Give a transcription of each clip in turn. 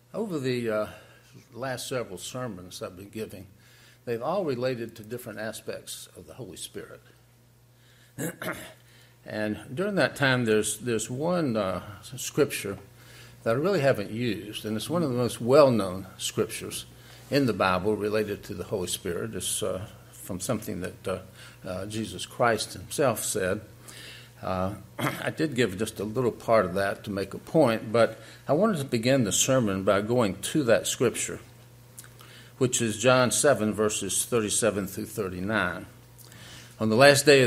Over the last several sermons I've been giving, they've all related to different aspects of the Holy Spirit. And during that time, there's one scripture that I really haven't used, and it's one of the most well-known scriptures in the Bible related to the Holy Spirit. It's from something that Jesus Christ himself said. I did give just a little part of that to make a point, but I wanted to begin the sermon by going to that scripture, which is John 7, verses 37 through 39. On the last day,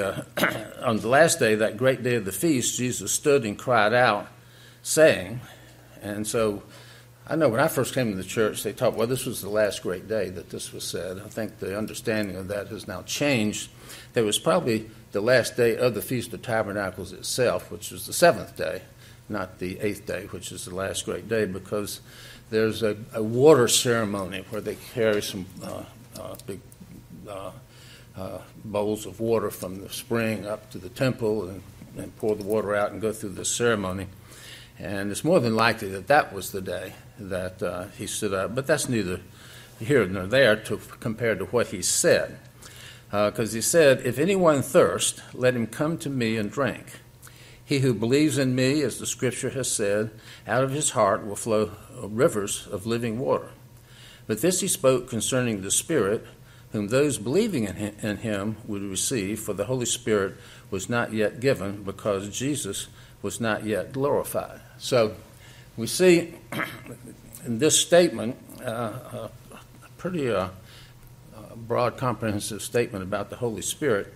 that great day of the feast, Jesus stood and cried out, saying, and so I know when I first came to the church, they taught, well, this was the last great day that this was said. I think the understanding of that has now changed. There was probably the last day of the Feast of Tabernacles itself, which was the seventh day, not the eighth day, which is the last great day, because there's a water ceremony where they carry some big bowls of water from the spring up to the temple and pour the water out and go through the ceremony. And it's more than likely that that was the day that he stood up. But that's neither here nor there compared to what he said. Because he said, if anyone thirst, let him come to me and drink. He who believes in me, as the scripture has said, out of his heart will flow rivers of living water. But this he spoke concerning the Spirit, whom those believing in him would receive, for the Holy Spirit was not yet given, because Jesus was not yet glorified. So we see in this statement a pretty broad, comprehensive statement about the Holy Spirit,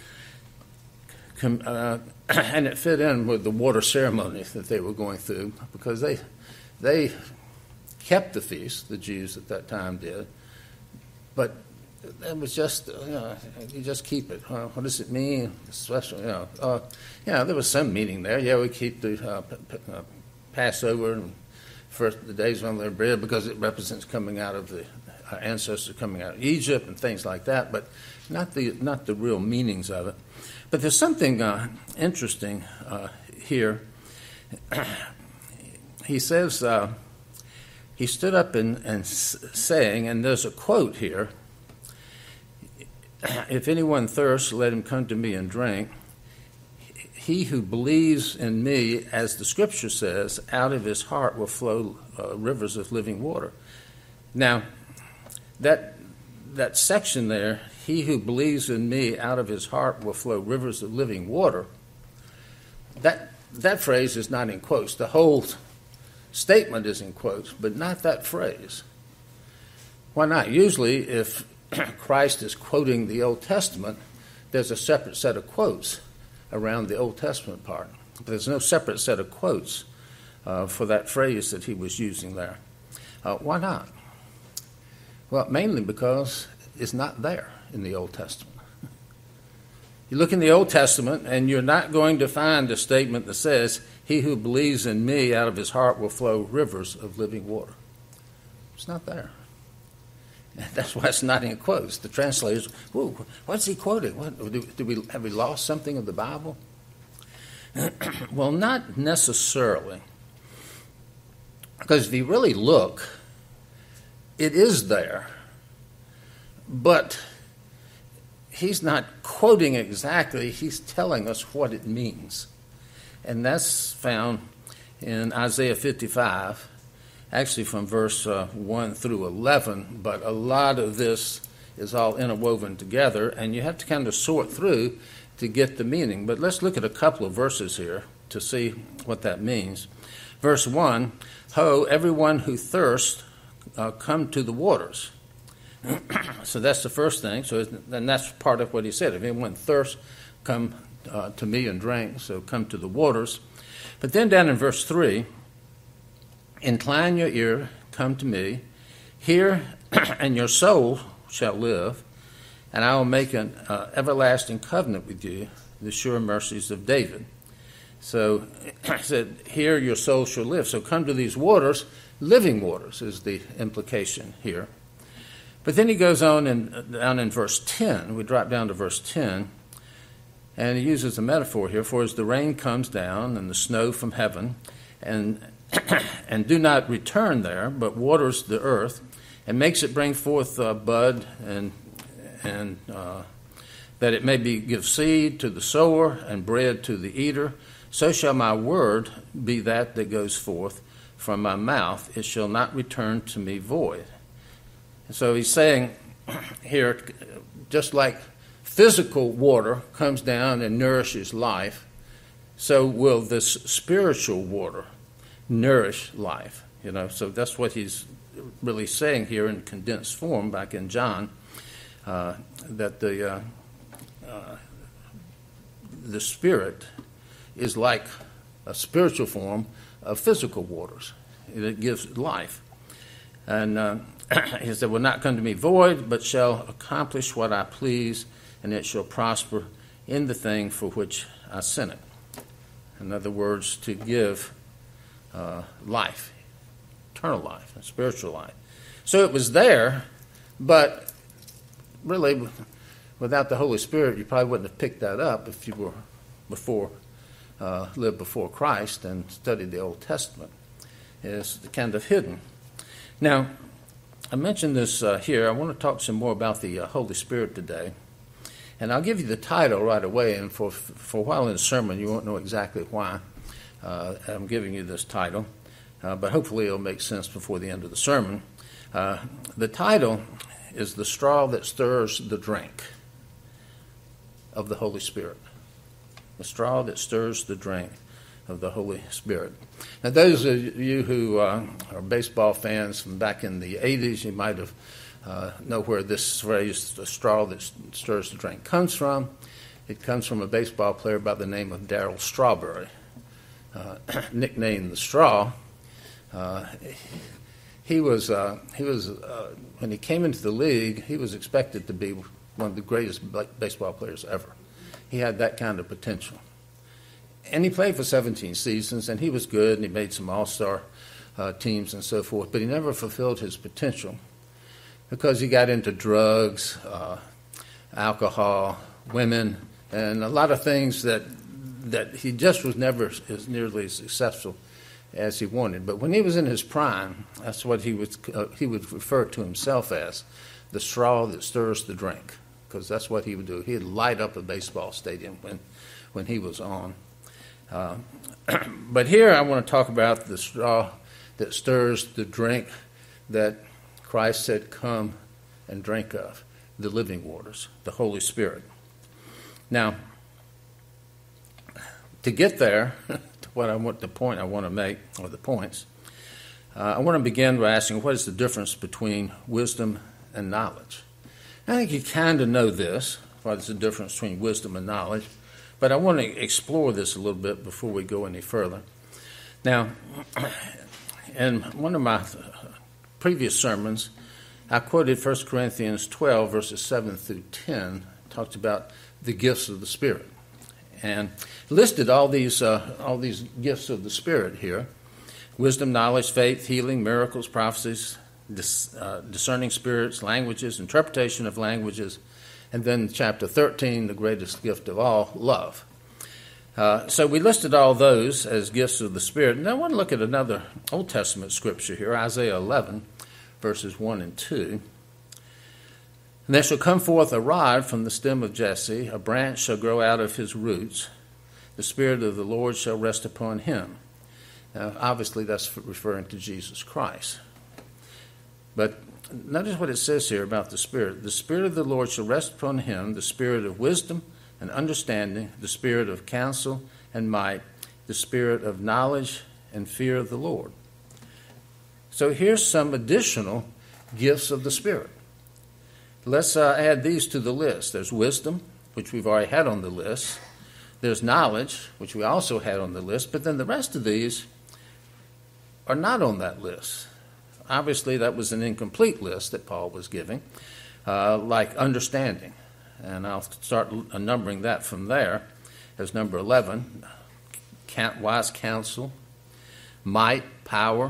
and it fit in with the water ceremony that they were going through, because they kept the feast, the Jews at that time did, but it was just, you just keep it. What does it mean? Especially, there was some meaning there. Yeah, we keep the Passover and the days of unleavened bread because it represents coming out of our ancestors coming out of Egypt and things like that, but not the real meanings of it. But there's something interesting here. He says, he stood up and saying, and there's a quote here, if anyone thirsts, let him come to me and drink. He who believes in me, as the scripture says, out of his heart will flow rivers of living water. Now, that section there, he who believes in me, out of his heart will flow rivers of living water, that phrase is not in quotes. The whole statement is in quotes, but not that phrase. Why not? Usually, if Christ is quoting the Old Testament, there's a separate set of quotes around the Old Testament part. But there's no separate set of quotes for that phrase that he was using there. Why not? Well, mainly because it's not there in the Old Testament. You look in the Old Testament, and you're not going to find a statement that says, he who believes in me, out of his heart will flow rivers of living water. It's not there. That's why it's not in quotes. The translators, whoa, what's he quoting? Have we lost something of the Bible? Well, not necessarily. Because if you really look, it is there. But he's not quoting exactly. He's telling us what it means. And that's found in Isaiah 55. Actually from verse 1 through 11, but a lot of this is all interwoven together, and you have to kind of sort through to get the meaning. But let's look at a couple of verses here to see what that means. Verse 1, ho, everyone who thirsts, come to the waters. So that's the first thing. And that's part of what he said. If anyone thirsts, come to me and drink, so come to the waters. But then down in verse 3, incline your ear, come to me, hear, and your soul shall live, and I will make an everlasting covenant with you, the sure mercies of David. So I said, here your soul shall live. So come to these waters, living waters is the implication here. But then he goes on and down in verse 10, we drop down to verse 10, and he uses a metaphor here, for as the rain comes down and the snow from heaven, and and do not return there, but waters the earth, and makes it bring forth bud, and that it may give seed to the sower and bread to the eater, so shall my word be that goes forth from my mouth. It shall not return to me void. And so he's saying here, just like physical water comes down and nourishes life, so will this spiritual water nourish life. So that's what he's really saying here in condensed form back in John, that the Spirit is like a spiritual form of physical waters. It gives life. And he said, will not come to me void, but shall accomplish what I please, and it shall prosper in the thing for which I sent it. In other words, to give life, eternal life, and spiritual life. So it was there, but really, without the Holy Spirit, you probably wouldn't have picked that up if you were lived before Christ and studied the Old Testament. It's kind of hidden. Now, I mentioned this here. I want to talk some more about the Holy Spirit today. And I'll give you the title right away, and for a while in the sermon, you won't know exactly why I'm giving you this title, but hopefully it'll make sense before the end of the sermon. The title is The Straw That Stirs the Drink of the Holy Spirit. The straw that stirs the drink of the Holy Spirit. Now, those of you who are baseball fans from back in the 80s, you might have know where this phrase, the straw that stirs the drink, comes from. It comes from a baseball player by the name of Darryl Strawberry, nicknamed the Straw. He was when he came into the league, he was expected to be one of the greatest baseball players ever. He had that kind of potential. And he played for 17 seasons, and he was good, and he made some all-star teams and so forth, but he never fulfilled his potential because he got into drugs, alcohol, women, and a lot of things that he just was never as nearly as successful as he wanted. But when he was in his prime, that's what he would refer to himself as, the straw that stirs the drink, because that's what he would do. He'd light up a baseball stadium when he was on. But here I want to talk about the straw that stirs the drink that Christ said, come and drink of, the living waters, the Holy Spirit. Now, to get there, the point I want to make, or the points, I want to begin by asking, what is the difference between wisdom and knowledge? I think you kind of know this, what is the difference between wisdom and knowledge, but I want to explore this a little bit before we go any further. Now, in one of my previous sermons, I quoted 1 Corinthians 12, verses 7 through 10, talked about the gifts of the Spirit, and listed all these gifts of the Spirit here: wisdom, knowledge, faith, healing, miracles, prophecies, discerning spirits, languages, interpretation of languages, and then chapter 13, the greatest gift of all, love. So we listed all those as gifts of the Spirit. And I want to look at another Old Testament scripture here, Isaiah 11, verses 1 and 2. And there shall come forth a rod from the stem of Jesse, a branch shall grow out of his roots. The Spirit of the Lord shall rest upon him. Now, obviously, that's referring to Jesus Christ. But notice what it says here about the Spirit. The Spirit of the Lord shall rest upon him, the Spirit of wisdom and understanding, the Spirit of counsel and might, the Spirit of knowledge and fear of the Lord. So here's some additional gifts of the Spirit. Let's add these to the list. There's wisdom, which we've already had on the list. There's knowledge, which we also had on the list. But then the rest of these are not on that list. Obviously, that was an incomplete list that Paul was giving, like understanding. And I'll start numbering that from there as number 11, wise counsel, might, power,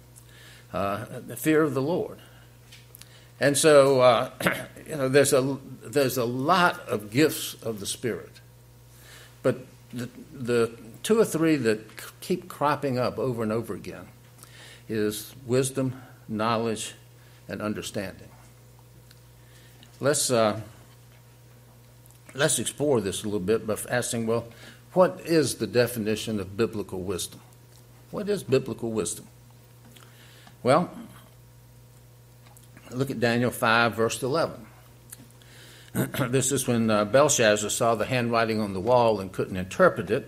the fear of the Lord. And so, there's a lot of gifts of the Spirit. But the two or three that keep cropping up over and over again is wisdom, knowledge, and understanding. Let's explore this a little bit by asking, well, what is the definition of biblical wisdom? What is biblical wisdom? Well, look at Daniel 5, verse 11. This is when Belshazzar saw the handwriting on the wall and couldn't interpret it.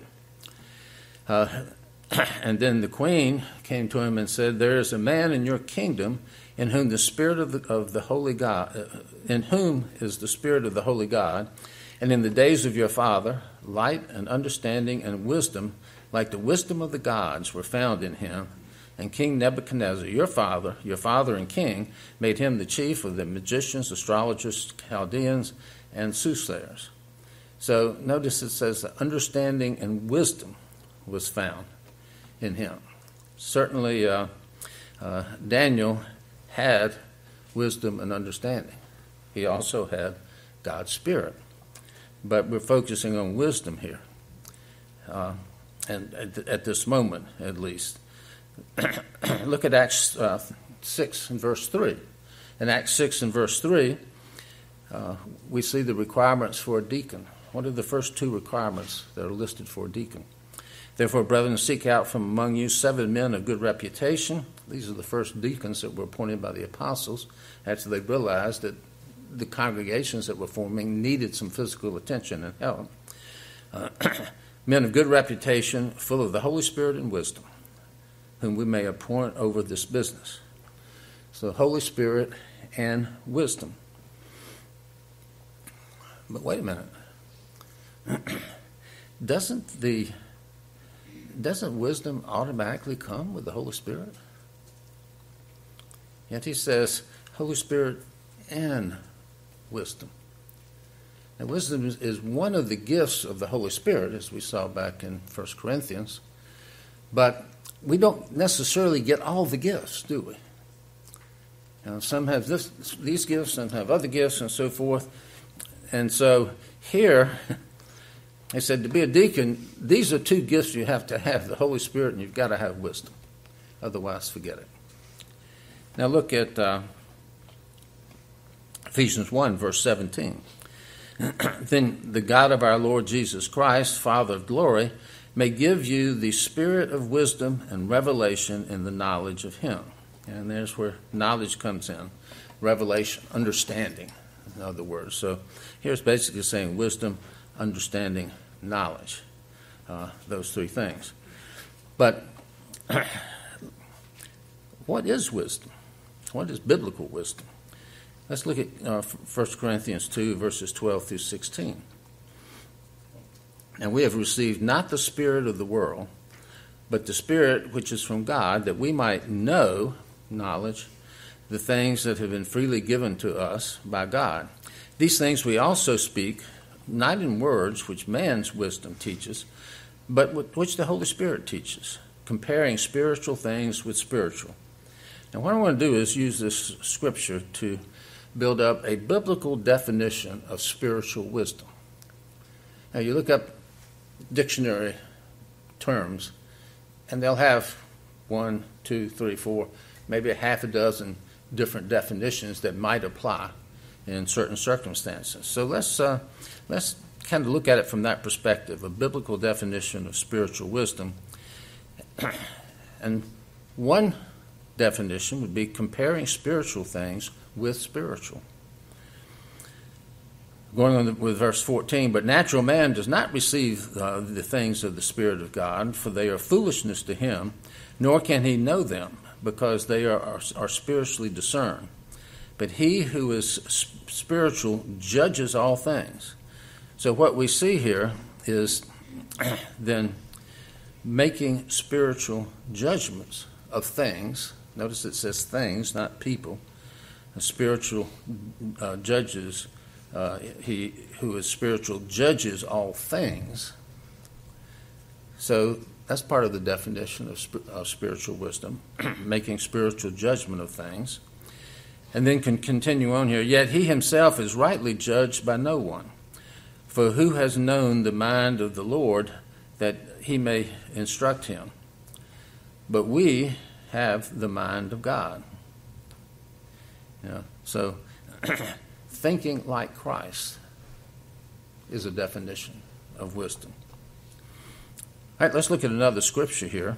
And then the queen came to him and said, "There is a man in your kingdom in whom the spirit of the holy God, in whom is the spirit of the holy God, and in the days of your father, light and understanding and wisdom, like the wisdom of the gods, were found in him. And King Nebuchadnezzar, your father and king, made him the chief of the magicians, astrologers, Chaldeans, and soothsayers." So notice it says that understanding and wisdom was found in him. Certainly Daniel had wisdom and understanding. He also had God's Spirit. But we're focusing on wisdom here, and at this moment at least. Look at Acts 6 and verse 3. In Acts 6 and verse 3, we see the requirements for a deacon. What are the first two requirements that are listed for a deacon? "Therefore, brethren, seek out from among you 7 men of good reputation." These are the first deacons that were appointed by the apostles after they realized that the congregations that were forming needed some physical attention and help. "Men of good reputation, full of the Holy Spirit and wisdom, whom we may appoint over this business." So Holy Spirit and wisdom. But wait a minute. Doesn't wisdom automatically come with the Holy Spirit? Yet he says Holy Spirit and wisdom. Now, wisdom is one of the gifts of the Holy Spirit, as we saw back in 1 Corinthians. But we don't necessarily get all the gifts, do we? Some have these gifts, some have other gifts, and so forth. And so here, they said to be a deacon, these are two gifts you have to have, the Holy Spirit, and you've got to have wisdom. Otherwise, forget it. Now look at Ephesians 1, verse 17. "Then the God of our Lord Jesus Christ, Father of glory, may give you the spirit of wisdom and revelation in the knowledge of him." And there's where knowledge comes in. Revelation, understanding, in other words. So here's basically saying wisdom, understanding, knowledge. Those three things. But what is wisdom? What is biblical wisdom? Let's look at 1 Corinthians 2, verses 12 through 16. "And we have received not the spirit of the world, but the Spirit which is from God, that we might know," knowledge, "the things that have been freely given to us by God. These things we also speak, not in words which man's wisdom teaches, but which the Holy Spirit teaches, comparing spiritual things with spiritual." And what I want to do is use this scripture to build up a biblical definition of spiritual wisdom. Now, you look up dictionary terms, and they'll have 1, 2, 3, 4, maybe a half a dozen different definitions that might apply in certain circumstances. So let's kind of look at it from that perspective, a biblical definition of spiritual wisdom. And one definition would be comparing spiritual things with spiritual. Going on with verse 14, "But natural man does not receive the things of the Spirit of God, for they are foolishness to him, nor can he know them, because they are spiritually discerned. But he who is spiritual judges all things." So what we see here is then making spiritual judgments of things. Notice it says things, not people. The spiritual judges, he who is spiritual judges all things. So that's part of the definition of spiritual wisdom, making spiritual judgment of things. And then can continue on here, "Yet he himself is rightly judged by no one. For who has known the mind of the Lord, that he may instruct him. But we have the mind of God. So thinking like Christ is a definition of wisdom. All right, let's look at another scripture here.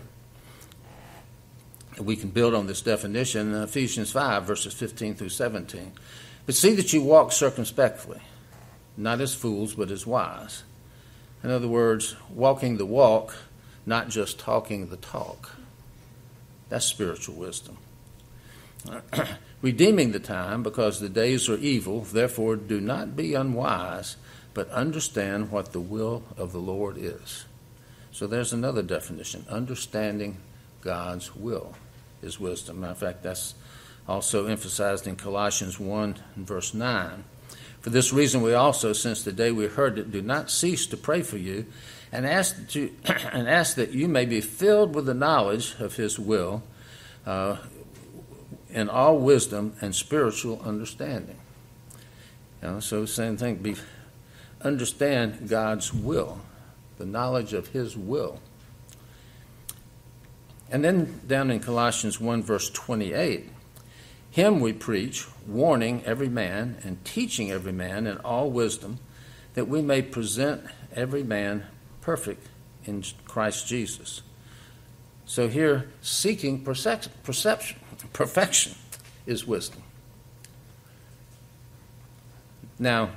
We can build on this definition in Ephesians 5, verses 15 through 17. But see that you walk circumspectly, not as fools, but as wise. In other words, walking the walk, not just talking the talk. That's spiritual wisdom. Redeeming the time, because the days are evil, therefore do not be unwise, but understand what the will of the Lord is. So there's another definition. Understanding God's will is wisdom. Matter of fact, that's also emphasized in Colossians 1 and verse 9. For this reason we also, since the day we heard it, do not cease to pray for you and ask that you may be filled with the knowledge of his will in all wisdom and spiritual understanding. So same thing, understand God's will, the knowledge of his will. And then down in Colossians 1 verse 28, him we preach, warning every man and teaching every man in all wisdom, that we may present every man perfect in Christ Jesus. So here, seeking perfection is wisdom. Now,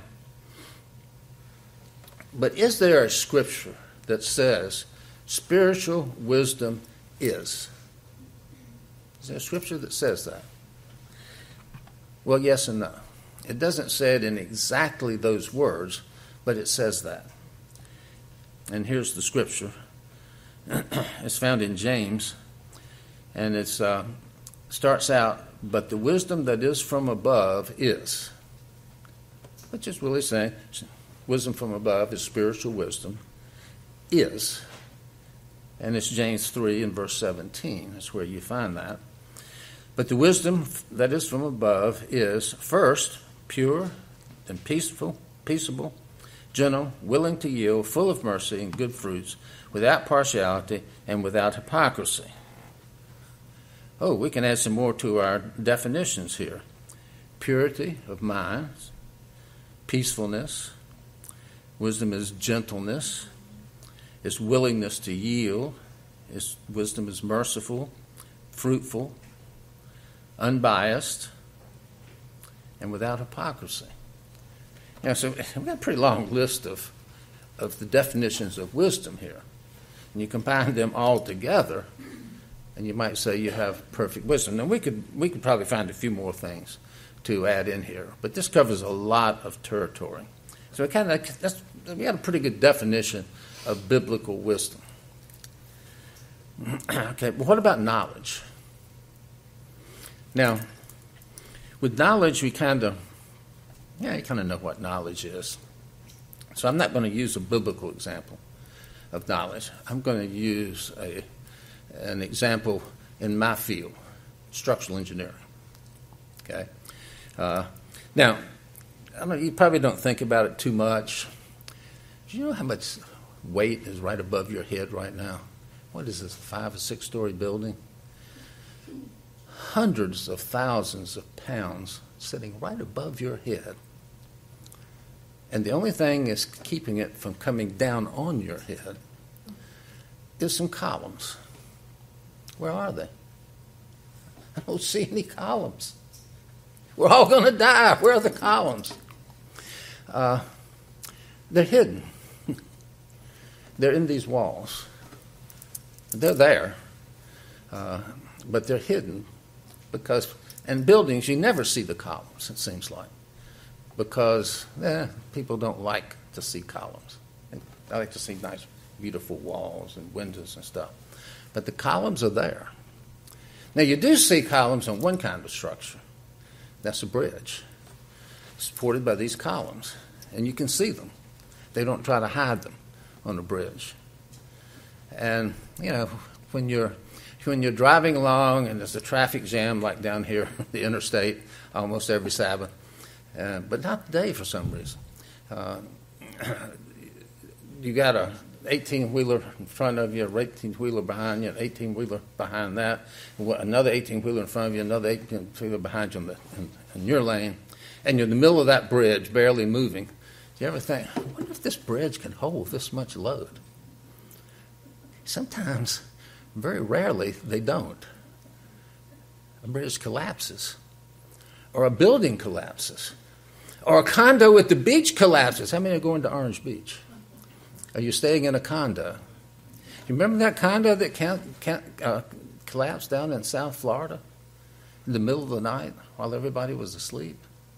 but is there a scripture that says spiritual wisdom is? Is there a scripture that says that? Well, yes and no. It doesn't say it in exactly those words, but it says that. And here's the scripture. It's found in James, and it starts out, but the wisdom that is from above is. Which is really saying wisdom from above is spiritual wisdom, is. And it's James 3 and verse 17. That's where you find that. But the wisdom that is from above is, first, pure and peaceable, gentle, willing to yield, full of mercy and good fruits, without partiality and without hypocrisy. Oh, we can add some more to our definitions here. Purity of mind, peacefulness. Wisdom is gentleness. It's willingness to yield. Wisdom is merciful, fruitful, unbiased, and without hypocrisy. So we've got a pretty long list of the definitions of wisdom here. And you combine them all together, and you might say you have perfect wisdom. Now, we could probably find a few more things to add in here, but this covers a lot of territory. So we got a pretty good definition of biblical wisdom. Okay, but what about knowledge? Now, with knowledge, you kind of know what knowledge is. So I'm not going to use a biblical example of knowledge. I'm going to use an example in my field, structural engineering. Okay. Now, you probably don't think about it too much. Do you know how much weight is right above your head right now? What is this, 5 or 6 story building? Hundreds of thousands of pounds sitting right above your head. And the only thing is keeping it from coming down on your head is some columns. Where are they? I don't see any columns. We're all going to die. Where are the columns? They're hidden. They're in these walls. They're there, but they're hidden because, in buildings, you never see the columns, it seems like, because people don't like to see columns. I like to see nice, beautiful walls and windows and stuff. But the columns are there. Now, you do see columns on one kind of structure. That's a bridge, supported by these columns, and you can see them. They don't try to hide them on a bridge. And, when you're driving along and there's a traffic jam like down here, the interstate, almost every Sabbath, but not today for some reason. You got 18-wheeler in front of you, an 18-wheeler behind you, an 18-wheeler behind that, another 18-wheeler in front of you, another 18-wheeler behind you in your lane, and you're in the middle of that bridge, barely moving. Do you ever think, I wonder if this bridge can hold this much load? Sometimes, very rarely, they don't. A bridge collapses, or a building collapses, or a condo at the beach collapses. How many are going to Orange Beach? Are you staying in a condo? You remember that condo that collapsed down in South Florida in the middle of the night while everybody was asleep?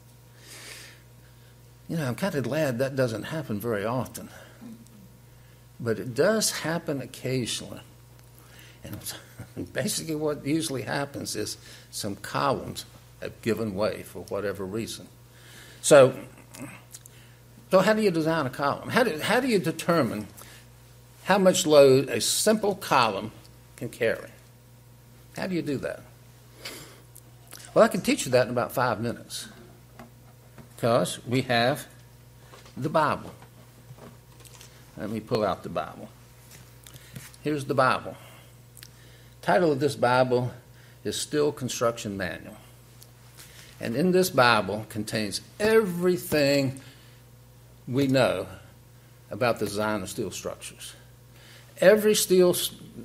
You know, I'm kind of glad that doesn't happen very often. But it does happen occasionally. And basically what usually happens is some columns have given way for whatever reason. So how do you design a column? How do you determine how much load a simple column can carry? How do you do that? Well, I can teach you that in about 5 minutes, because we have the Bible. Let me pull out the Bible. Here's the Bible. The title of this Bible is Steel Construction Manual. And in this Bible contains everything we know about the design of steel structures. Every steel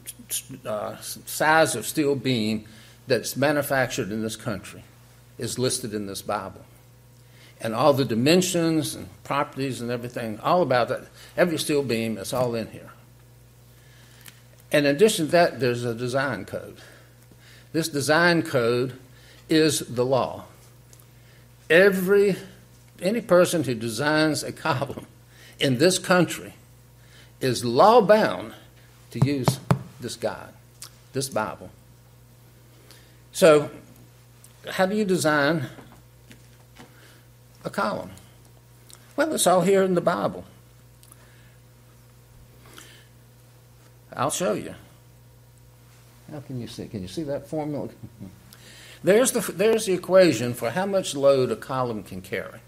size of steel beam that's manufactured in this country is listed in this Bible. And all the dimensions and properties and everything, all about that, every steel beam, is all in here. And in addition to that, there's a design code. This design code is the law. Any person who designs a column in this country is law-bound to use this guide, this Bible. So, how do you design a column? Well, it's all here in the Bible. I'll show you. How can you see? Can you see that formula? There's the equation for how much load a column can carry.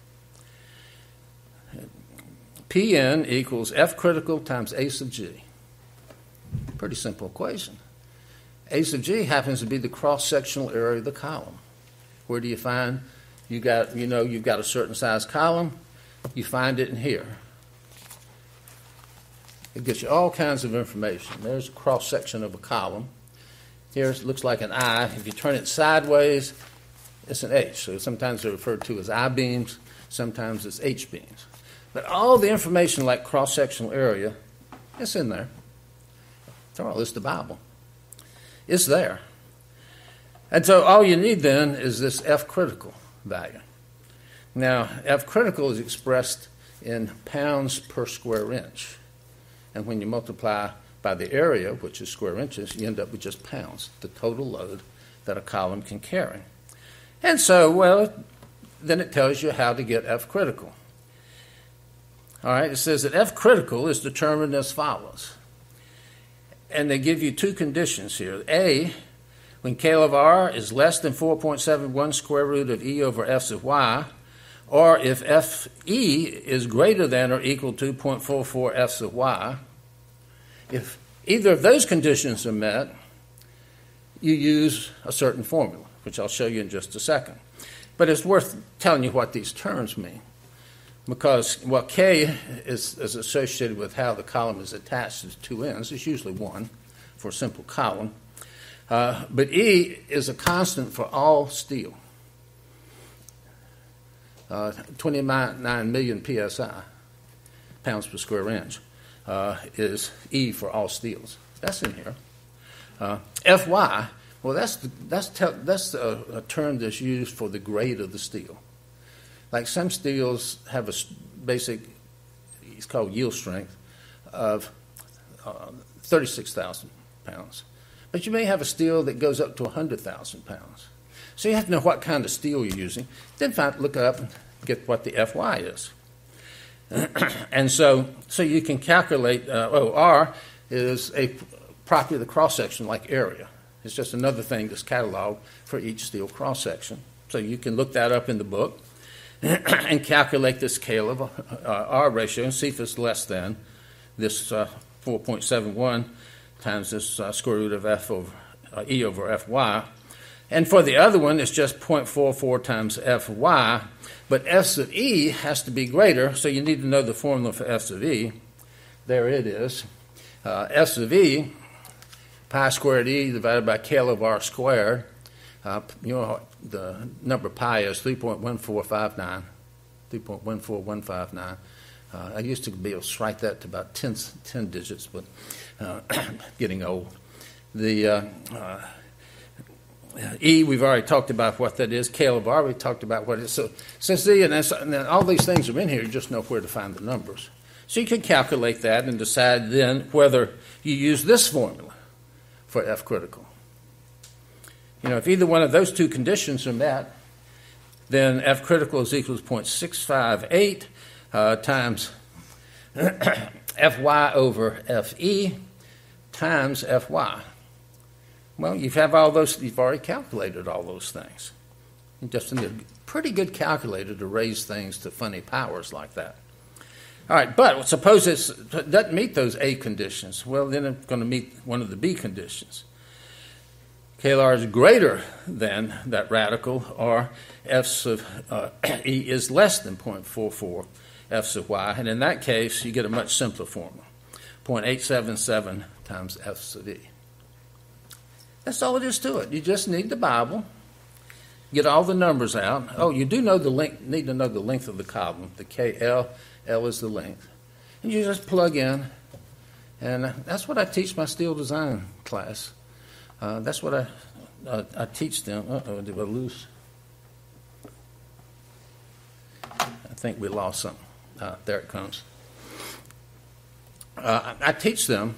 Pn equals F critical times A sub G. Pretty simple equation. A sub G happens to be the cross-sectional area of the column. Where do you find? You've got a certain size column. You find it in here. It gives you all kinds of information. There's a cross-section of a column. Here it looks like an I. If you turn it sideways, it's an H. So sometimes they're referred to as I-beams. Sometimes it's H-beams. But all the information like cross-sectional area, it's in there. After all, it's the Bible. It's there. And so all you need then is this F critical value. Now, F critical is expressed in pounds per square inch. And when you multiply by the area, which is square inches, you end up with just pounds, the total load that a column can carry. And so, then it tells you how to get F critical. All right, it says that F critical is determined as follows. And they give you two conditions here. A, when K of R is less than 4.71 square root of E over F sub Y, or if Fe is greater than or equal to 0.44 F sub Y. If either of those conditions are met, you use a certain formula, which I'll show you in just a second. But it's worth telling you what these terms mean, because K is associated with how the column is attached to two ends. It's usually one for a simple column. But E is a constant for all steel. 29 million psi, pounds per square inch, is E for all steels. That's in here. Fy, well, that's a term that's used for the grade of the steel. Like some steels have a basic, it's called yield strength, of 36,000 pounds. But you may have a steel that goes up to 100,000 pounds. So you have to know what kind of steel you're using. Then look up and get what the Fy is. And so you can calculate, R is a property of the cross-section like area. It's just another thing that's cataloged for each steel cross-section. So you can look that up in the book and calculate this K of R ratio and see if it's less than this 4.71 times this square root of f over e over fy. And for the other one, it's just 0.44 times fy. But f sub e has to be greater, so you need to know the formula for f sub e. There it is. F sub e, pi squared e divided by k over r squared. You know the number pi is 3.1459. 3.14159. I used to be able to write that to about 10 digits, but getting old. The E, we've already talked about what that is. K over R, we talked about what it is. So see, and all these things are in here, you just know where to find the numbers. So you can calculate that and decide then whether you use this formula for F critical. You know, if either one of those two conditions are met, then F critical is equal to 0.658 times Fy over Fe times Fy. Well, you have all those, you've already calculated all those things. You just need a pretty good calculator to raise things to funny powers like that. All right, but suppose it doesn't meet those A conditions. Well, then it's going to meet one of the B conditions. KLR is greater than that radical, or F sub E is less than 0.44 F sub Y. And in that case, you get a much simpler formula, 0.877 times F sub E. That's all it is to it. You just need the Bible, get all the numbers out. Oh, you do know the length, need to know the length of the column. The KL, L is the length. And you just plug in, and that's what I teach my steel design class. That's what I teach them. Uh-oh, did I lose? I think we lost something. There it comes. I teach them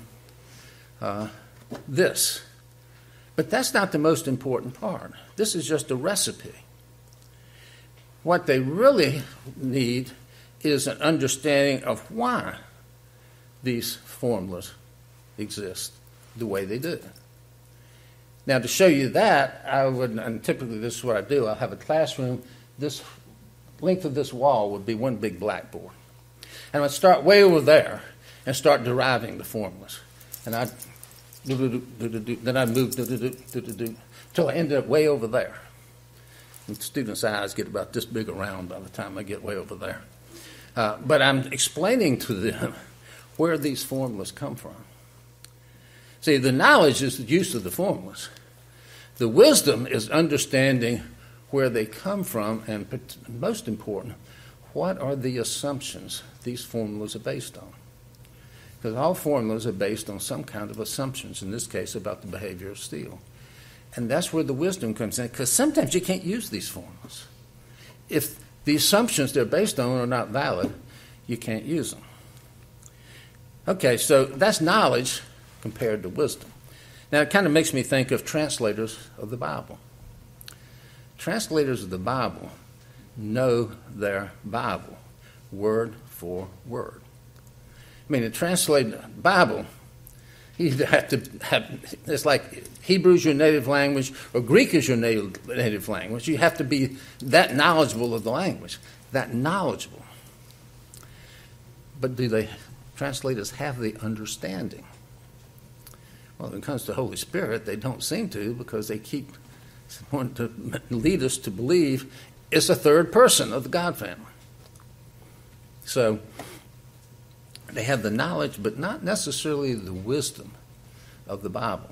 this. But that's not the most important part. This is just a recipe. What they really need is an understanding of why these formulas exist the way they do. Now, to show you that, I would, and typically this is what I do, I'll have a classroom, this length of this wall would be one big blackboard. And I'd start way over there and start deriving the formulas. And I'd then I moved until I ended up way over there. And students' eyes get about this big around by the time I get way over there. But I'm explaining to them where these formulas come from. See, the knowledge is the use of the formulas. The wisdom is understanding where they come from, and most important, what are the assumptions these formulas are based on. Because all formulas are based on some kind of assumptions, in this case about the behavior of steel. And that's where the wisdom comes in, because sometimes you can't use these formulas. If the assumptions they're based on are not valid, you can't use them. Okay, so that's knowledge compared to wisdom. Now, it kind of makes me think of translators of the Bible. Translators of the Bible know their Bible word for word. I mean, to translate the Bible, you have to have, it's like Hebrew's your native language or Greek is your native language. You have to be that knowledgeable of the language, that knowledgeable. But do they, translators, have the understanding? Well, when it comes to the Holy Spirit, they don't seem to, because they keep wanting to lead us to believe it's a third person of the God family. So they have the knowledge, but not necessarily the wisdom of the Bible.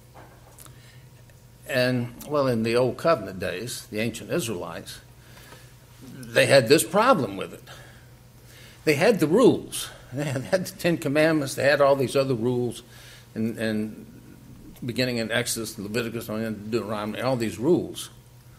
And, well, in the Old Covenant days, the ancient Israelites, they had this problem with it. They had the rules. They had the Ten Commandments. They had all these other rules, and beginning in Exodus, Leviticus, and Deuteronomy, all these rules.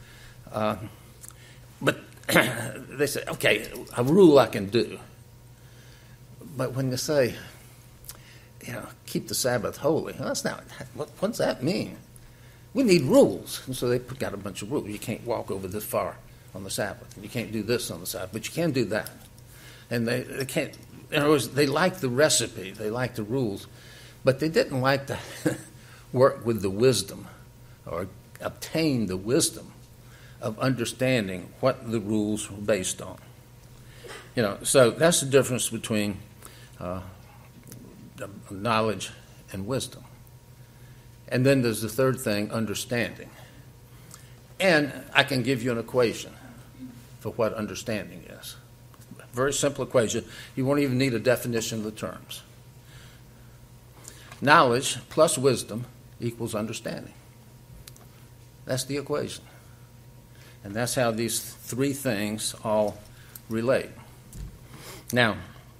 But they said, okay, a rule I can do. But when you say, keep the Sabbath holy, well, that's not, what does that mean? We need rules. And so they got a bunch of rules. You can't walk over this far on the Sabbath. You can't do this on the Sabbath, but you can do that. And they can't, in other words, they like the recipe, they like the rules, but they didn't like to work with the wisdom or obtain the wisdom of understanding what the rules were based on. So that's the difference between knowledge and wisdom. And then there's the third thing, understanding. And I can give you an equation for what understanding is. Very simple equation. You won't even need a definition of the terms. Knowledge plus wisdom equals understanding. That's the equation. And that's how these three things all relate. Now,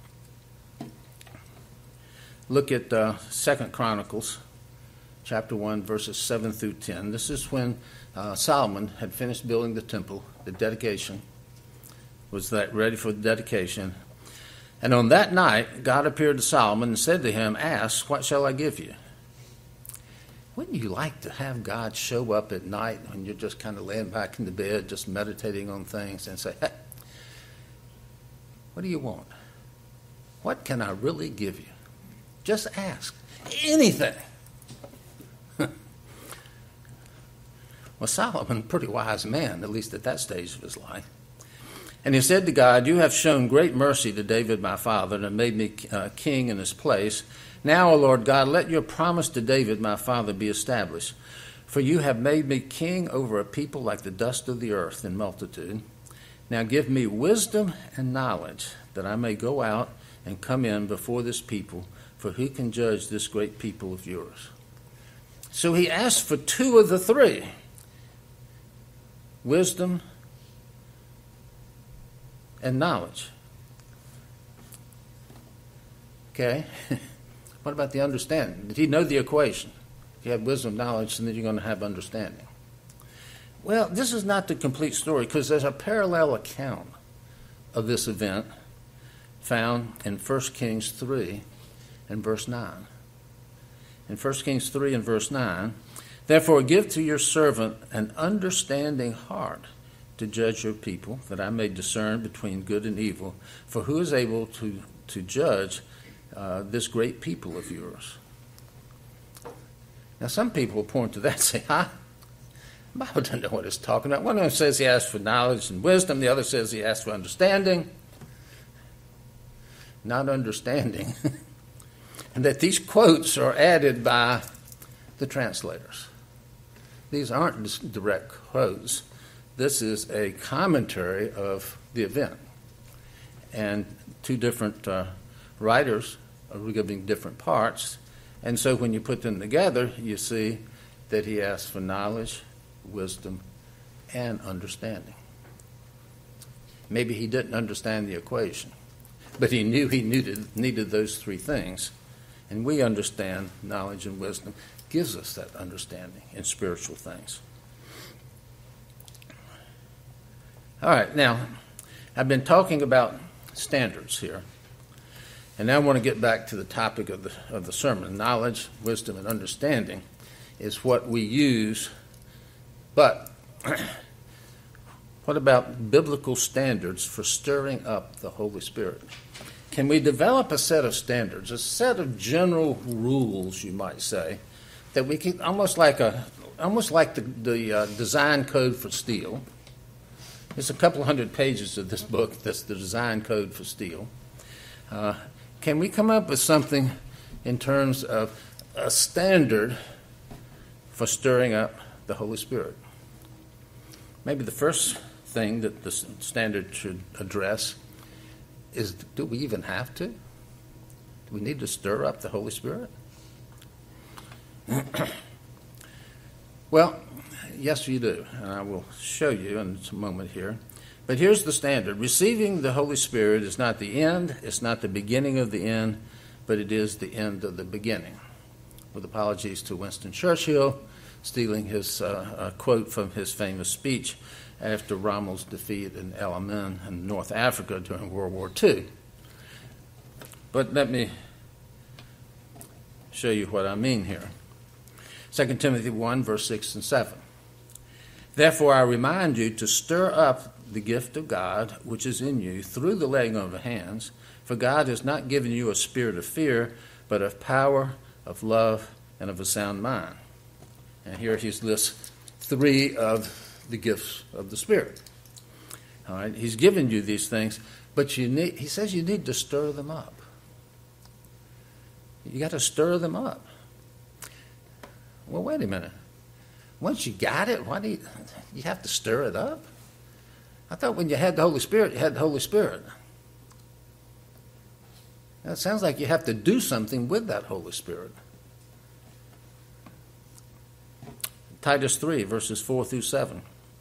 look at 2 Chronicles chapter 1, verses 7 through 10. This is when Solomon had finished building the temple. The dedication was that ready for the dedication. And on that night, God appeared to Solomon and said to him, "Ask, what shall I give you?" Wouldn't you like to have God show up at night when you're just kind of laying back in the bed, just meditating on things, and say, "Hey, what do you want? What can I really give you? Just ask. Anything." Well, Solomon, a pretty wise man, at least at that stage of his life. And he said to God, "You have shown great mercy to David my father and have made me king in his place. Now, O Lord God, let your promise to David my father be established. For you have made me king over a people like the dust of the earth in multitude. Now give me wisdom and knowledge, that I may go out and come in before this people, for who can judge this great people of yours?" So he asked for two of the three: wisdom and knowledge. Okay? What about the understanding? Did he know the equation? If you have wisdom, knowledge, and then you're going to have understanding. Well, this is not the complete story, because there's a parallel account of this event found in 1 Kings 3 and verse 9. In 1 Kings 3 and verse 9, "Therefore give to your servant an understanding heart to judge your people, that I may discern between good and evil. For who is able to judge this great people of yours?" Now, some people will point to that and say, the Bible doesn't know what it's talking about. One of them says he asked for knowledge and wisdom. The other says he asked for understanding. Not understanding. And that these quotes are added by the translators. These aren't direct quotes. This is a commentary of the event. And two different writers are giving different parts. And so when you put them together, you see that he asked for knowledge, wisdom, and understanding. Maybe he didn't understand the equation, but he knew he needed those three things. And we understand knowledge and wisdom gives us that understanding in spiritual things. All right, now, I've been talking about standards here. And now I want to get back to the topic of the sermon. Knowledge, wisdom, and understanding is what we use. But what about biblical standards for stirring up the Holy Spirit? Can we develop a set of standards, a set of general rules, you might say, that we can almost like the design code for steel? There's a couple hundred pages of this book that's the design code for steel. Can we come up with something in terms of a standard for stirring up the Holy Spirit? Maybe the first thing that the standard should address is, do we even have to? Do we need to stir up the Holy Spirit? Well, yes, you do, and I will show you in a moment here. But here's the standard. Receiving the Holy Spirit is not the end, it's not the beginning of the end, but it is the end of the beginning. With apologies to Winston Churchill, stealing his quote from his famous speech after Rommel's defeat in El Alamein in North Africa during World War II. But let me show you what I mean here. 2 Timothy 1, verse 6 and 7. "Therefore I remind you to stir up the gift of God which is in you through the laying on of hands, for God has not given you a spirit of fear, but of power, of love, and of a sound mind." And here he lists three of the gifts of the Spirit. All right, he's given you these things, but he says you need to stir them up. You got to stir them up. Well, wait a minute. Once you got it, why do you have to stir it up? I thought when you had the Holy Spirit, you had the Holy Spirit. Now, it sounds like you have to do something with that Holy Spirit. Titus 3, verses 4 through 7.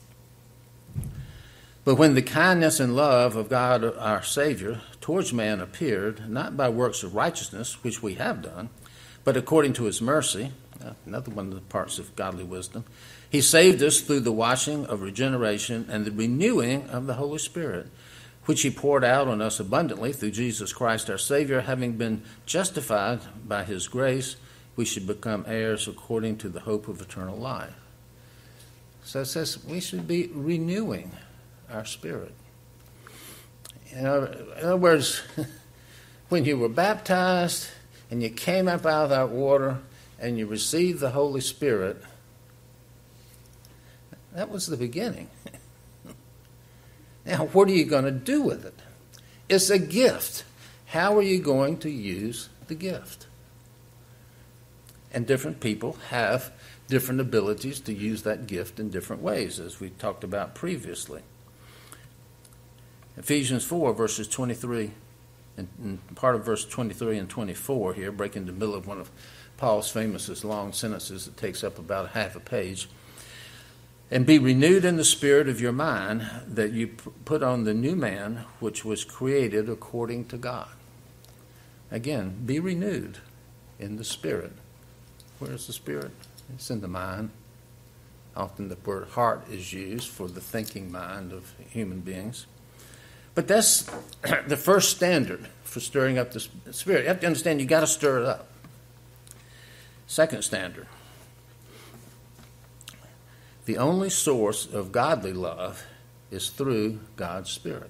But when the kindness and love of God our Savior towards man appeared, not by works of righteousness, which we have done, but according to his mercy, another one of the parts of godly wisdom, he saved us through the washing of regeneration and the renewing of the Holy Spirit, which he poured out on us abundantly through Jesus Christ our Savior, having been justified by his grace, we should become heirs according to the hope of eternal life. So it says we should be renewing our spirit. In other words, when you were baptized and you came up out of that water and you received the Holy Spirit, that was the beginning. Now, what are you going to do with it? It's a gift. How are you going to use the gift? And different people have different abilities to use that gift in different ways, as we talked about previously. Ephesians 4, verses 23, and part of verse 23 and 24 here, breaking the middle of one of Paul's famous long sentences that takes up about half a page. And be renewed in the spirit of your mind, that you put on the new man, which was created according to God. Again, be renewed in the spirit. Where's the spirit? It's in the mind. Often the word heart is used for the thinking mind of human beings. But that's the first standard for stirring up the spirit. You have to understand you got to stir it up. Second standard. The only source of godly love is through God's Spirit.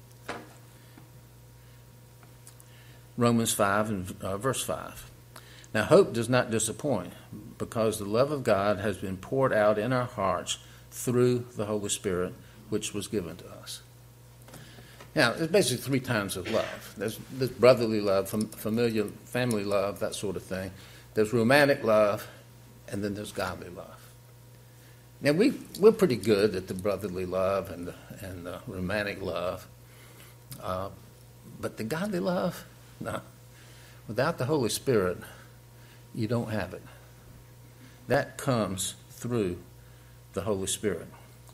Romans 5 and verse 5. Now hope does not disappoint, because the love of God has been poured out in our hearts through the Holy Spirit, which was given to us. Now, there's basically three kinds of love. There's brotherly love, familial, family love, that sort of thing. There's romantic love, and then there's godly love. Now, we're pretty good at the brotherly love and the romantic love. But the godly love, no. Without the Holy Spirit, you don't have it. That comes through the Holy Spirit.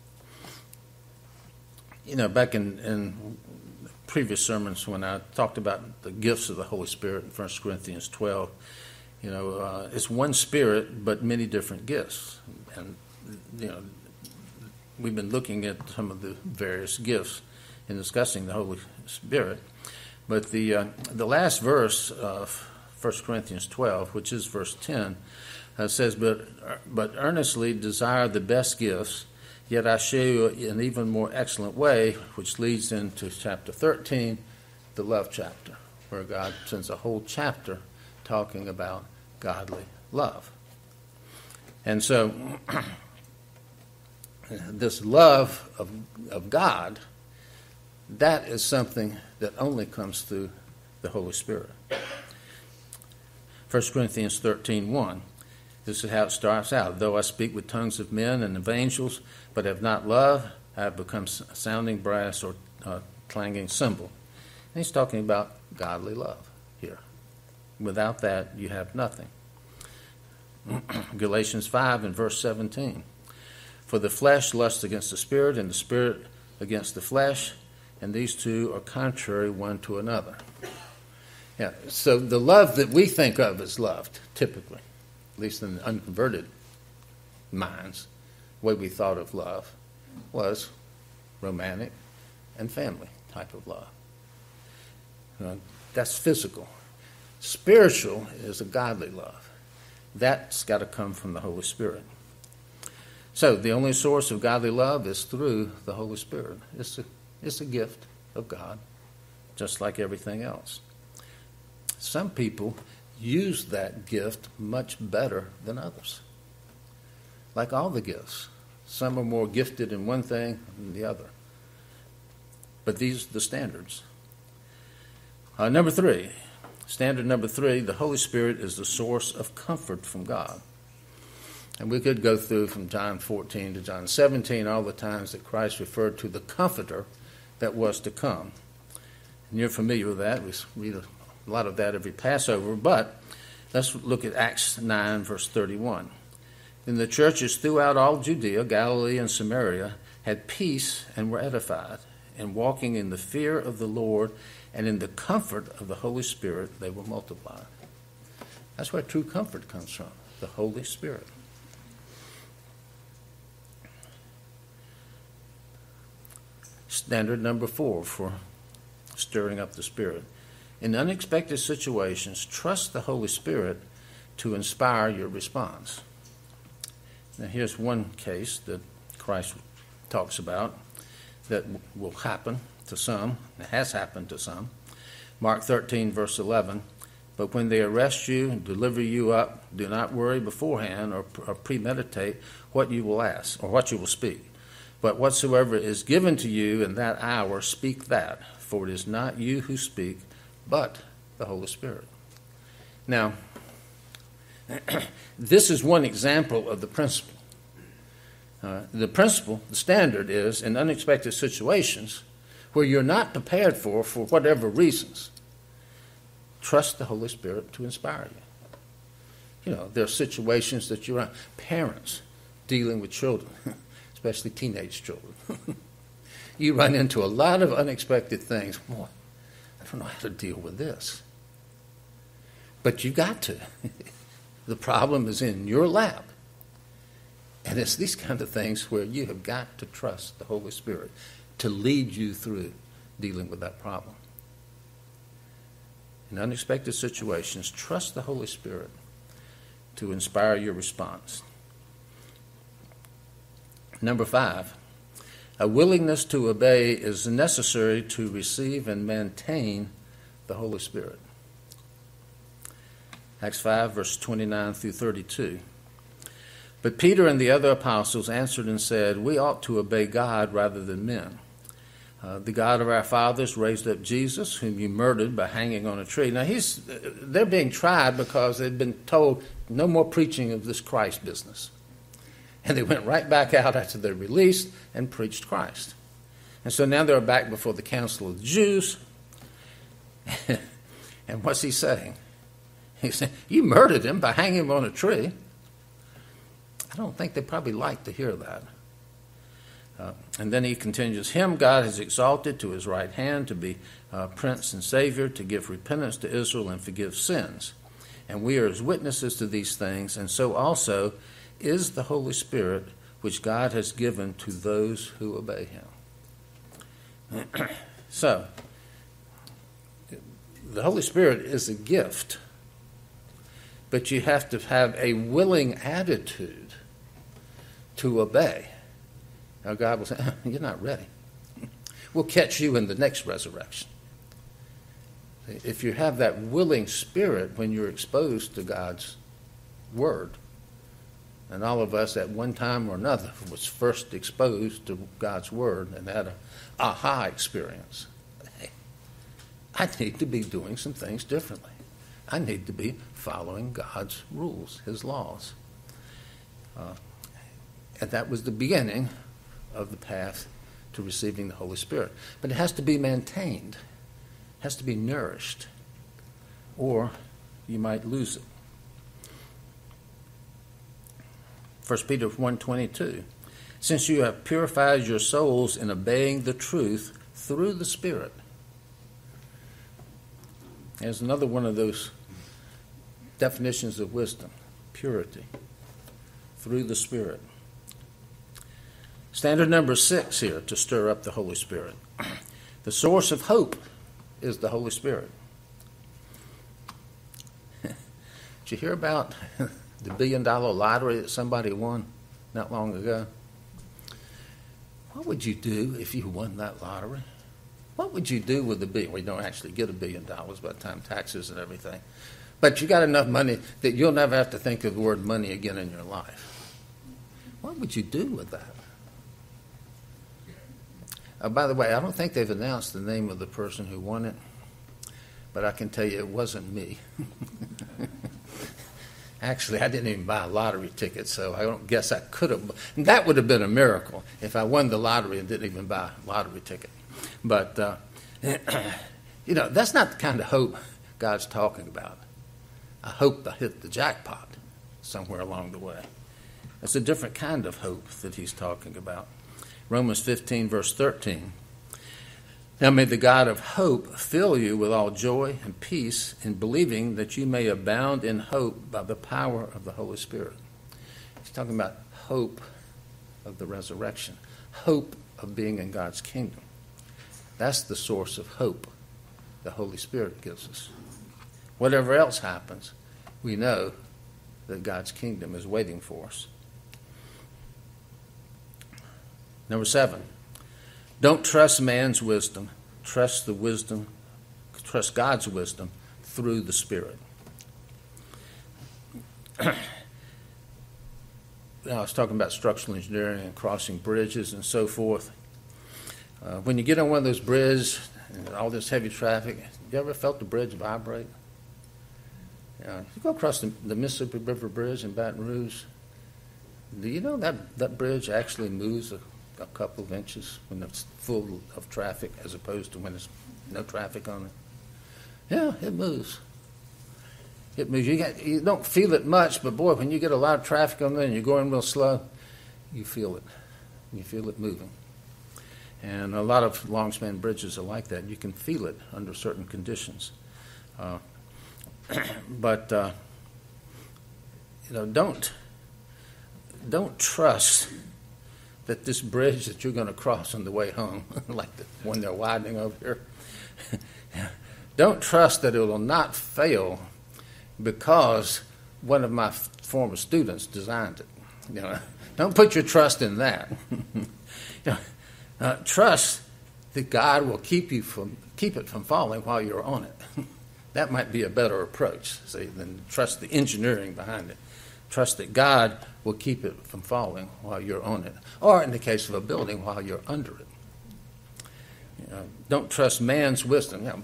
You know, back in previous sermons when I talked about the gifts of the Holy Spirit in 1 Corinthians 12, you know, it's one Spirit but many different gifts. And, you know, we've been looking at some of the various gifts in discussing the Holy Spirit. But the last verse of 1 Corinthians 12, which is verse 10, says, but earnestly desire the best gifts, yet I show you an even more excellent way, which leads into chapter 13, the love chapter, where God spends a whole chapter talking about godly love. And so this love of God, that is something that only comes through the Holy Spirit. 1 Corinthians 13:1. This is how it starts out. Though I speak with tongues of men and of angels, but have not love, I have become sounding brass or clanging cymbal. And he's talking about godly love here. Without that, you have nothing. Galatians 5 and verse 17. For the flesh lusts against the spirit, and the spirit against the flesh, and these two are contrary one to another. Yeah, so the love that we think of as loved, typically, at least in the unconverted minds, the way we thought of love was romantic and family type of love. That's physical. Spiritual is a godly love. That's got to come from the Holy Spirit. So the only source of godly love is through the Holy Spirit. It's a gift of God, just like everything else. Some people use that gift much better than others. Like all the gifts. Some are more gifted in one thing than the other. But these are the standards. Number 3, Standard number 3, the Holy Spirit is the source of comfort from God. And we could go through from John 14 to John 17 all the times that Christ referred to the Comforter that was to come. And you're familiar with that. We read a lot of that every Passover. But let's look at Acts 9, verse 31. Then the churches throughout all Judea, Galilee, and Samaria had peace and were edified, and walking in the fear of the Lord and in the comfort of the Holy Spirit, they were multiplied. That's where true comfort comes from, the Holy Spirit. Standard number 4 for stirring up the Spirit. In unexpected situations, trust the Holy Spirit to inspire your response. Now, here's one case that Christ talks about that will happen to some. It has happened to some. Mark 13, verse 11. But when they arrest you and deliver you up, do not worry beforehand or premeditate what you will ask or what you will speak. But whatsoever is given to you in that hour, speak that. For it is not you who speak, but the Holy Spirit. Now, this is one example of the principle. The principle, the standard is in unexpected situations where you're not prepared for whatever reasons, trust the Holy Spirit to inspire you. You know, there are situations that you're parents dealing with children, especially teenage children. You run into a lot of unexpected things. Boy, I don't know how to deal with this. But you got to. The problem is in your lap. And it's these kind of things where you have got to trust the Holy Spirit to lead you through dealing with that problem. In unexpected situations, trust the Holy Spirit to inspire your response. Number 5, a willingness to obey is necessary to receive and maintain the Holy Spirit. Acts 5, verse 29 through 32. But Peter and the other apostles answered and said, we ought to obey God rather than men. The God of our fathers raised up Jesus, whom you murdered by hanging on a tree. Now, they're being tried because they've been told no more preaching of this Christ business. And they went right back out after they're released and preached Christ. And so now they're back before the council of the Jews. And what's he saying? He's saying, you murdered him by hanging him on a tree. I don't think they probably like to hear that. And then he continues, him God has exalted to his right hand to be Prince and Savior, to give repentance to Israel and forgive sins. And we are his witnesses to these things, and so also is the Holy Spirit, which God has given to those who obey him. So, the Holy Spirit is a gift, but you have to have a willing attitude to obey. Now God will say, you're not ready. We'll catch you in the next resurrection. If you have that willing spirit when you're exposed to God's word, and all of us at one time or another was first exposed to God's word and had an aha experience. Hey, I need to be doing some things differently. I need to be following God's rules, his laws. And that was the beginning of the path to receiving the Holy Spirit. But it has to be maintained. It has to be nourished. Or you might lose it. 1 Peter 1:22. Since you have purified your souls in obeying the truth through the Spirit. There's another one of those definitions of wisdom. Purity. Through the Spirit. Standard number 6 here to stir up the Holy Spirit. The source of hope is the Holy Spirit. Did you hear about the $1 billion lottery that somebody won not long ago? What would you do if you won that lottery? What would you do with the billion? Well, you don't actually get $1 billion by the time taxes and everything. But you got enough money that you'll never have to think of the word money again in your life. What would you do with that? By the way, I don't think they've announced the name of the person who won it. but I can tell you it wasn't me. Actually, I didn't even buy a lottery ticket, so I don't guess I could have. That would have been a miracle if I won the lottery and didn't even buy a lottery ticket. But, that's not the kind of hope God's talking about. I hope I hit the jackpot somewhere along the way. It's a different kind of hope that he's talking about. Romans 15, verse 13. Now may the God of hope fill you with all joy and peace in believing that you may abound in hope by the power of the Holy Spirit. He's talking about hope of the resurrection, hope of being in God's kingdom. That's the source of hope the Holy Spirit gives us. Whatever else happens, we know that God's kingdom is waiting for us. Number 7. Don't trust man's wisdom. Trust God's wisdom through the Spirit. I was talking about structural engineering and crossing bridges and so forth. When you get on one of those bridges and all this heavy traffic, you ever felt the bridge vibrate? You go across the Mississippi River Bridge in Baton Rouge. Do you know that bridge actually moves a couple of inches when it's full of traffic as opposed to when there's no traffic on it? Yeah, it moves. It moves. You don't feel it much, but boy, when you get a lot of traffic on there and you're going real slow, you feel it. You feel it moving. And a lot of long-span bridges are like that. You can feel it under certain conditions. But don't trust that this bridge that you're going to cross on the way home, like the one they're widening over here, don't trust that it will not fail because one of my former students designed it. Don't put your trust in that. Trust that God will keep it from falling while you're on it. That might be a better approach, than trust the engineering behind it. Trust that God will keep it from falling while you're on it, or in the case of a building, while you're under it. Don't trust man's wisdom.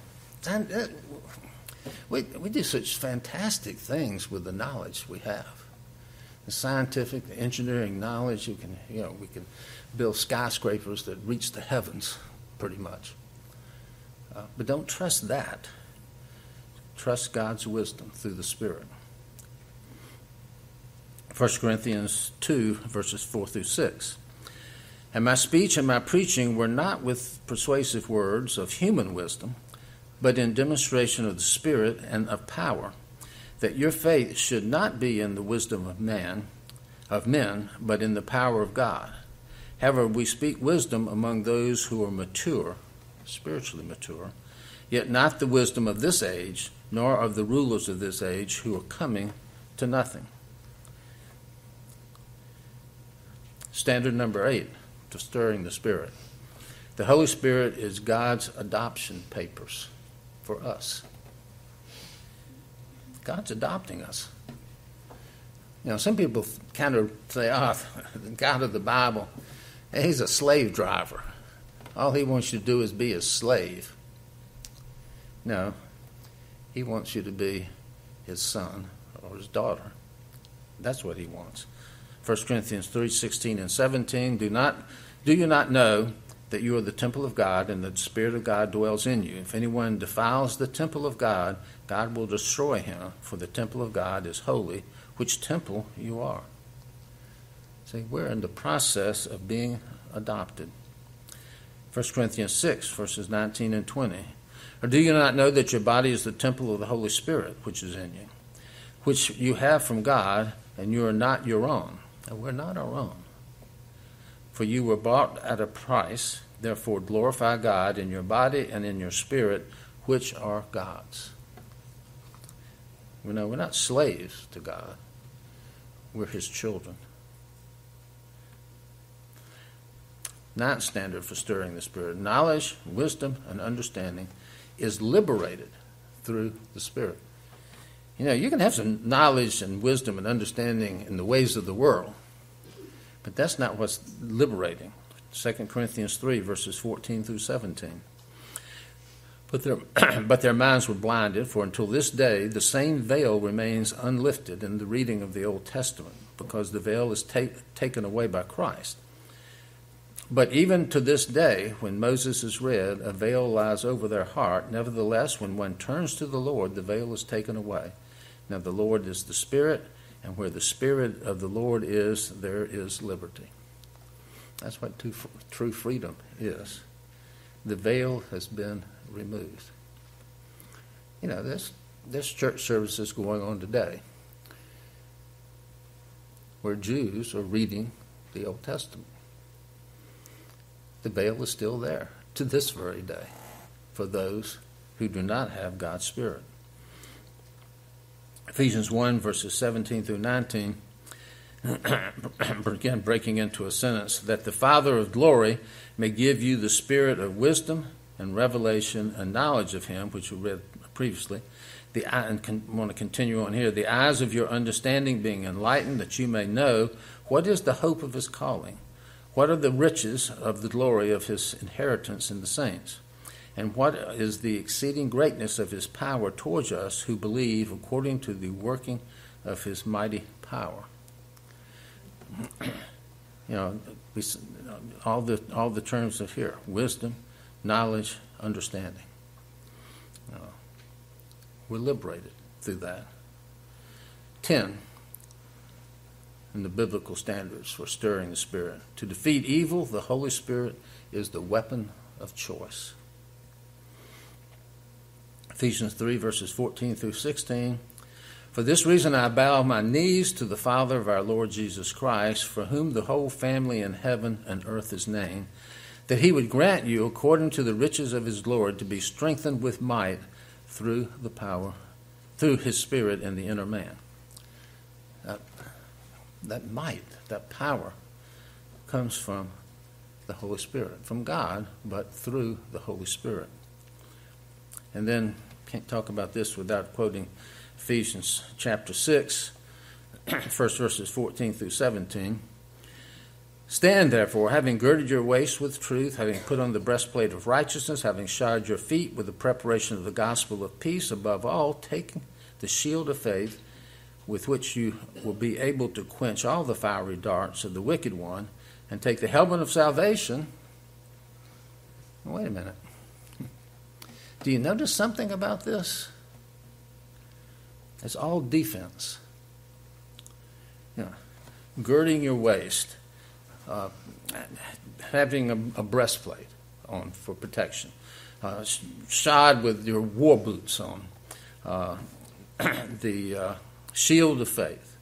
We do such fantastic things with the knowledge we have. The scientific, the engineering knowledge. We can build skyscrapers that reach the heavens, pretty much. But don't trust that. Trust God's wisdom through the Spirit. 1 Corinthians 2, verses 4 through 6. And my speech and my preaching were not with persuasive words of human wisdom, but in demonstration of the Spirit and of power, that your faith should not be in the wisdom of men, but in the power of God. However, we speak wisdom among those who are mature, spiritually mature, yet not the wisdom of this age, nor of the rulers of this age who are coming to nothing. Standard number 8, to stirring the Spirit. The Holy Spirit is God's adoption papers for us. God's adopting us. Some people kind of say, the God of the Bible, he's a slave driver. All he wants you to do is be his slave. No, he wants you to be his son or his daughter. That's what he wants. 1 Corinthians 3, 16 and 17, do you not know that you are the temple of God and the Spirit of God dwells in you? If anyone defiles the temple of God, God will destroy him, for the temple of God is holy, which temple you are. See, we're in the process of being adopted. 1 Corinthians 6, verses 19 and 20. Or do you not know that your body is the temple of the Holy Spirit, which is in you, which you have from God, and you are not your own? And we're not our own. For you were bought at a price, therefore glorify God in your body and in your spirit, which are God's. We're not slaves to God. We're his children. 9th standard for stirring the Spirit. Knowledge, wisdom, and understanding is liberated through the Spirit. You can have some knowledge and wisdom and understanding in the ways of the world, but that's not what's liberating. 2 Corinthians 3, verses 14 through 17. But their minds were blinded, for until this day the same veil remains unlifted in the reading of the Old Testament, because the veil is taken away by Christ. But even to this day, when Moses is read, a veil lies over their heart. Nevertheless, when one turns to the Lord, the veil is taken away. Now the Lord is the Spirit, and where the Spirit of the Lord is, there is liberty. That's what true freedom is. The veil has been removed. You know, there's church services going on today where Jews are reading the Old Testament. The veil is still there to this very day for those who do not have God's Spirit. Ephesians 1, verses 17 through 19, again breaking into a sentence, that the Father of glory may give you the spirit of wisdom and revelation and knowledge of him, which we read previously. I want to continue on here. The eyes of your understanding being enlightened, that you may know what is the hope of his calling, what are the riches of the glory of his inheritance in the saints, and what is the exceeding greatness of his power towards us who believe, according to the working of his mighty power. You know, all the terms of here: wisdom, knowledge, understanding. We're liberated through that. 10, in the biblical standards for stirring the Spirit. To defeat evil, the Holy Spirit is the weapon of choice. Ephesians 3, verses 14 through 16. For this reason I bow my knees to the Father of our Lord Jesus Christ, for whom the whole family in heaven and earth is named, that he would grant you, according to the riches of his glory, to be strengthened with might through his Spirit in the inner man. That might, that power, comes from the Holy Spirit, from God, but through the Holy Spirit. And then, can't talk about this without quoting Ephesians chapter 6, first verses 14 through 17. Stand, therefore, having girded your waist with truth, having put on the breastplate of righteousness, having shod your feet with the preparation of the gospel of peace, above all, taking the shield of faith, with which you will be able to quench all the fiery darts of the wicked one, and take the helmet of salvation. Wait a minute. Do you notice something about this? It's all defense. You know, girding your waist, having a breastplate on for protection, shod with your war boots on, the shield of faith,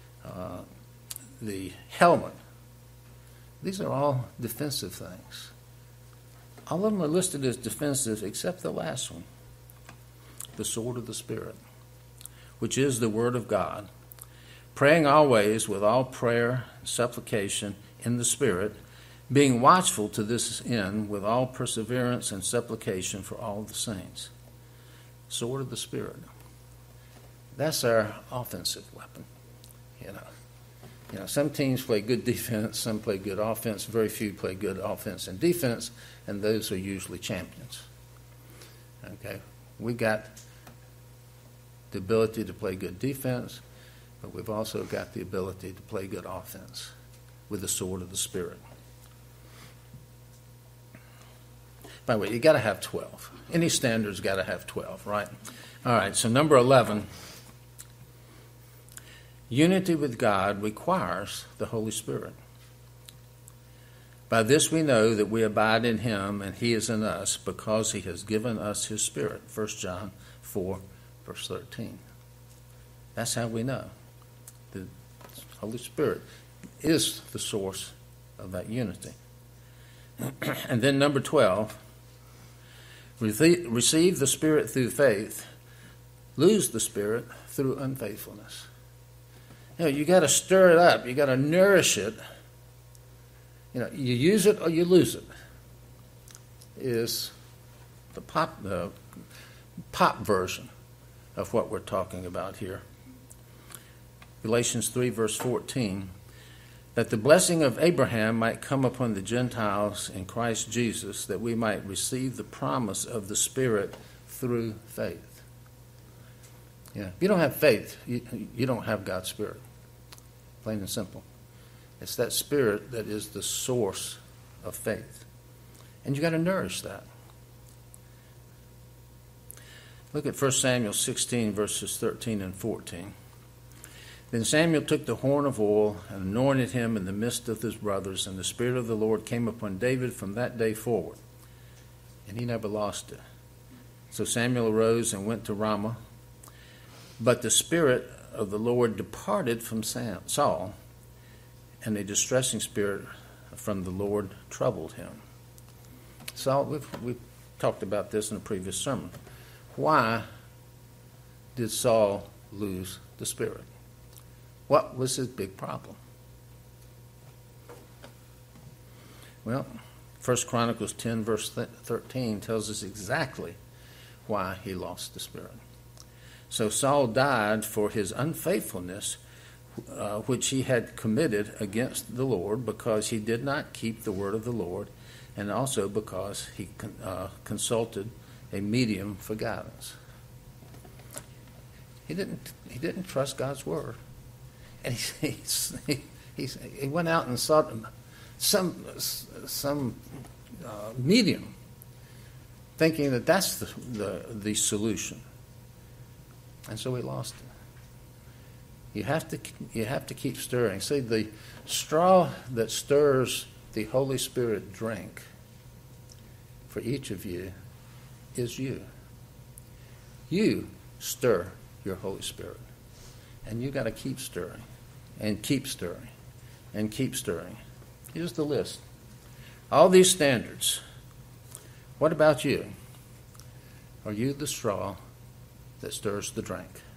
the helmet. These are all defensive things. All of them are listed as defensive except the last one, the sword of the Spirit, which is the Word of God, praying always with all prayer and supplication in the Spirit, being watchful to this end with all perseverance and supplication for all the saints. Sword of the Spirit. That's our offensive weapon. You know, some teams play good defense, some play good offense, very few play good offense and defense, and those are usually champions. Okay? We got the ability to play good defense, but we've also got the ability to play good offense with the sword of the Spirit. By the way, you got to have 12. Any standard's got to have 12, right? All right, so number 11. Unity with God requires the Holy Spirit. By this we know that we abide in him and he is in us, because he has given us his Spirit. 1 John 4, verse 13. That's how we know. The Holy Spirit is the source of that unity. And then number 12, receive the Spirit through faith, lose the Spirit through unfaithfulness. You know, you got to stir it up. You got to nourish it. You know, you use it or you lose it. Is the pop version of what we're talking about here. Galatians 3, verse 14. that the blessing of Abraham might come upon the Gentiles in Christ Jesus, that we might receive the promise of the Spirit through faith. Yeah, if you don't have faith, you don't have God's Spirit. Plain and simple. It's that Spirit that is the source of faith. And you got to nourish that. Look at 1 Samuel 16, verses 13 and 14. Then Samuel took the horn of oil and anointed him in the midst of his brothers, and the Spirit of the Lord came upon David from that day forward. And he never lost it. So Samuel arose and went to Ramah. But the Spirit of the Lord departed from Saul, and a distressing spirit from the Lord troubled him. Saul, we've talked about this in a previous sermon. Why did Saul lose the Spirit? What was his big problem? Well, 1 Chronicles 10, verse 13 tells us exactly why he lost the Spirit. So Saul died for his unfaithfulness, which he had committed against the Lord, because he did not keep the word of the Lord, and also because he consulted a medium for guidance. He didn't trust God's word, and he went out and sought some medium, thinking that that's the solution, and so he lost it. You have to keep stirring. See, the straw that stirs the Holy Spirit drink for each of you is you. You stir your Holy Spirit. And you got to keep stirring and keep stirring and keep stirring. Here's the list. All these standards. What about you? Are you the straw that stirs the drink?